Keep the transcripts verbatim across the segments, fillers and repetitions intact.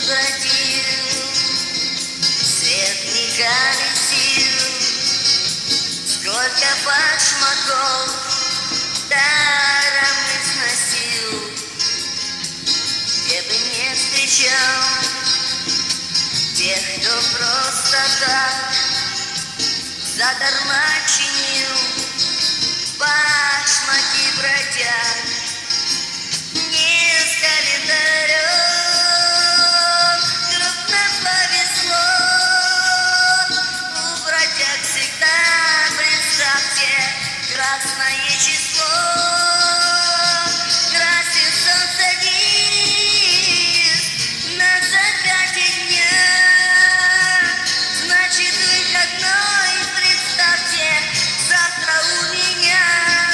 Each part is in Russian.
бродил, свет не колесил, сколько башмаков даром износил, где бы не встречал тех, кто просто так задарма чинил башмаки бродяг. Не с календарем крупно повезло, у бродяг всегда, представьте, красное число. Красит солнце диск на закате дня, значит выходной, представьте, завтра у меня.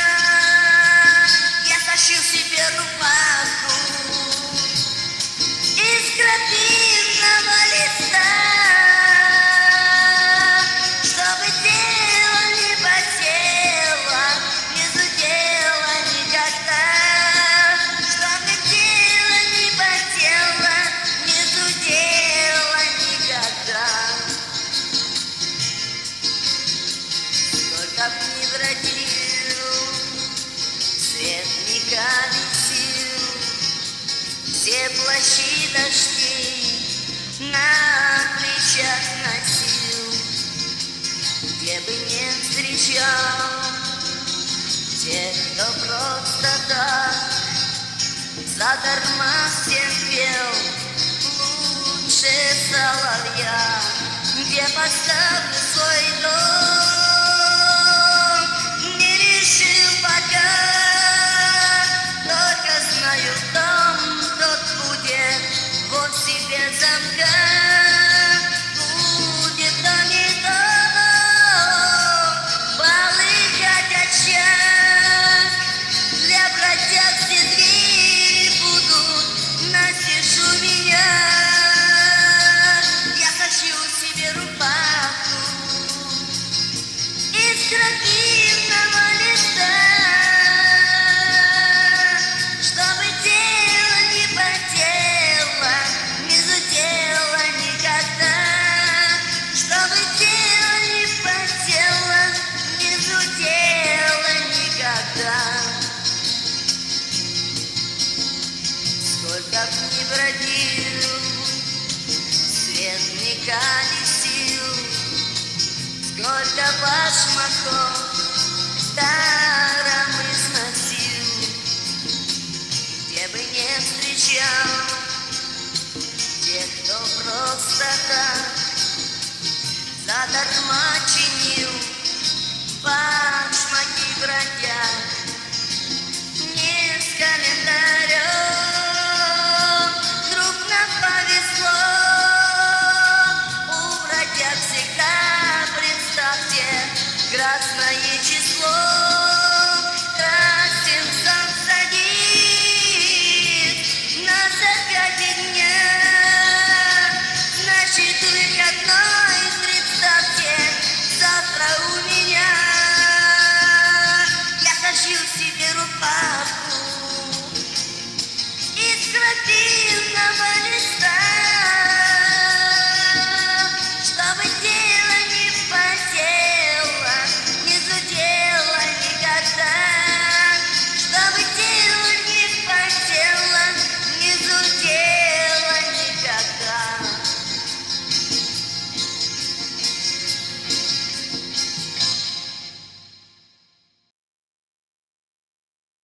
Я сошил себе рубаху из крапивного листа, чтобы тело не потело, не зудело никогда, чтобы тело не потело, не зудело никогда. Сколько б ни бродил, свет не колесил, все плащи дождей на плечах носил, где бы не встречал тех, кто просто так задарма всем пел лучше соловья, где поставлю свой дом, не решил пока, только знаю, дом тот будет вовсе без замка, будет дом и дом, полыхать очаг, для бродяг все двери будут настежь у меня. Я сошью себе рубаху из крапивного листа, чтобы тело не потело, не зудело никогда, чтобы тело не потело, не зудело никогда. Сколько б ни бродил, свет не колесил, сколько башмаков даром износил, где бы не встречал тех, кто просто так задарма